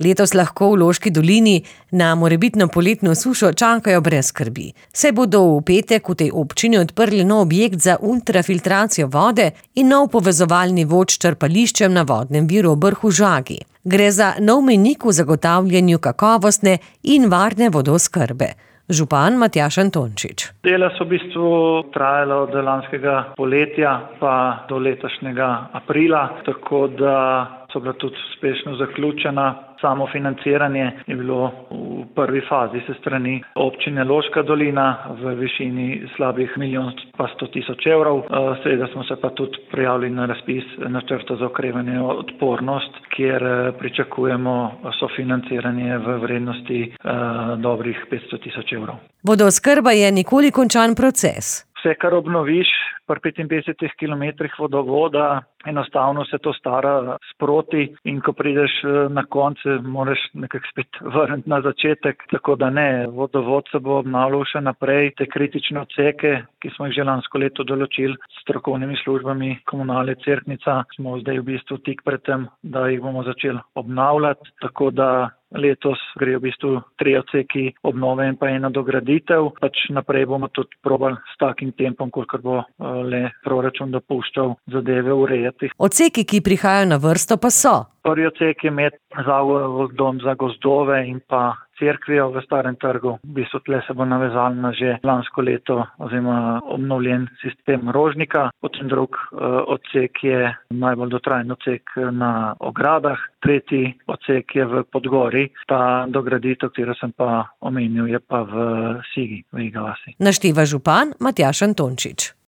Letos lahko v Loški dolini na morebitno poletno sušo čakajo brez skrbi. Saj bodo v petek v tej občini odprli nov objekt za ultrafiltracijo vode in nov povezovalni vod s črpališčem na vodnem viru v Brhu Žagi. Gre za nov mejnik v zagotavljanju kakovostne in varne vodooskrbe. Župan Matjaž Antončič. Dela so v bistvu trajala od lanskega poletja pa do letošnjega aprila, tako da so bila tudi uspešno zaključena. Samo financiranje je bilo v prvi fazi se strani občine Loška dolina v višini slabih 1,1 milijon evrov. Seveda smo se pa tudi prijavili na razpis načrta za okrevanje in odpornost, kjer pričakujemo sofinanciranje v vrednosti dobrih 500 000 evrov. Vodooskrba je nikoli končan proces. Vse, kar obnoviš pri 55 kilometrih vodovoda, enostavno se to stara sproti in ko prideš na konce, moraš nekako spet vrniti na začetek. Tako da ne, vodovod se bo obnavljal še naprej. Te kritične odseke, ki smo jih že lansko leto določili s strokovnimi službami Komunale Cerknica, smo zdaj v bistvu tik pred tem, da jih bomo začeli obnavljati. Tako da letos gre v bistvu 3 odseki obnove in pa 1 dograditev. Naprej bomo tudi probali s takim tempom, kolikor bo le proračun dopuščal zadeve urejati. Odseki, ki prihajajo na vrsto, pa so. Prvi odsek je med Zavodom za gozdove in pa cerkvijo v Starem trgu. V bistvu tle se bo navezal na že lansko leto oziroma obnovljen sistem Rožnika. Potem drug odsek je najbolj dotrajen odsek na ogradah. Tretji odsek je v Podgori. Ta dograditev, katero sem pa omenil, je pa v Sigi, v Iga vasi. Našteva župan Matjaž Antončič.